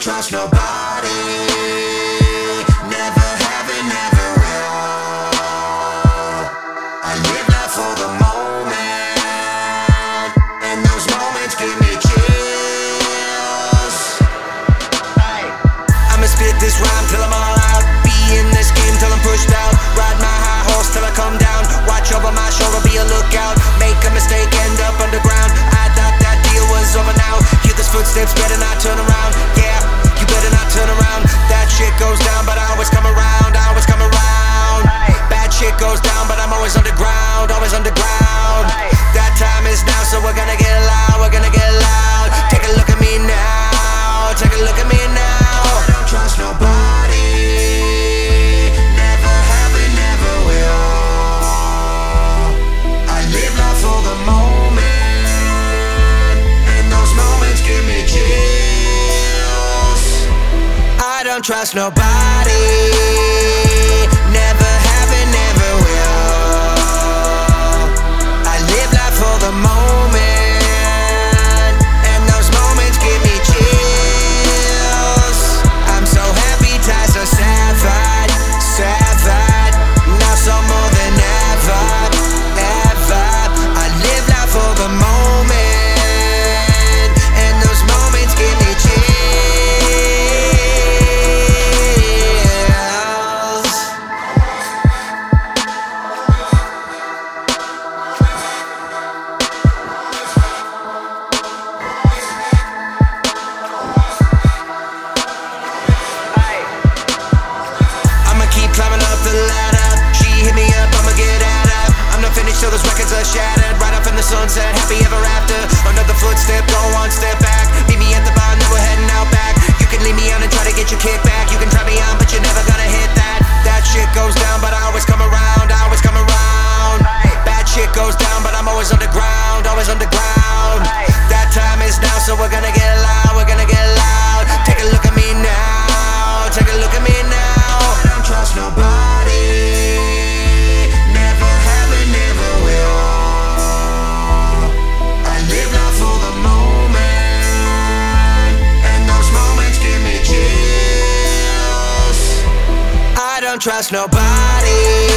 trust nobody. Never have and never will. I live life for the moment, and those moments give me chills. I'ma spit this rhyme till I'm all out. Be in this game till I'm pushed out. Ride my high horse till I come down. Watch over my shoulder, be a lookout. Make a mistake, end up underground. I thought that deal was over now. Hear those footsteps, better not turn around. Yeah, you better not turn around. That shit goes down, but I always come around. I always come around. Bad shit goes down, but I'm always underground. Always underground. That time is now, so we're gonna get loud. We're gonna get loud. Take a look at me now. Take a look at me now. I don't trust nobody. Never have and never will. I live life for the moment, and those moments give me chills. I don't trust nobody. Never have and never will. I live life for the moment, and those moments give me chills. I'm so happy, tied, so sad, sad. Now so more than ever, ever. I live life for the moment, and those moments give me chills. I'ma keep climbing up the ladder. She hit me up, I'ma get at her. I'm not finished till those records are shattered. Right up in the sunset, happy ever after. Another footstep, go one step back. Meet me at the bar, now we're heading out back. You can leave me on and try to get your kick back. You can try me on, but you're never gonna hit that. That shit goes down, but I always come around. I always come around. Bad shit goes down, but I'm always underground. Always underground. That time is now, so we're gonna get loud. We're gonna get loud. Take a look at me now. Take a look at me now. I don't trust nobody. Never have and never will. I live life for the moment, and those moments give me chills. I don't trust nobody.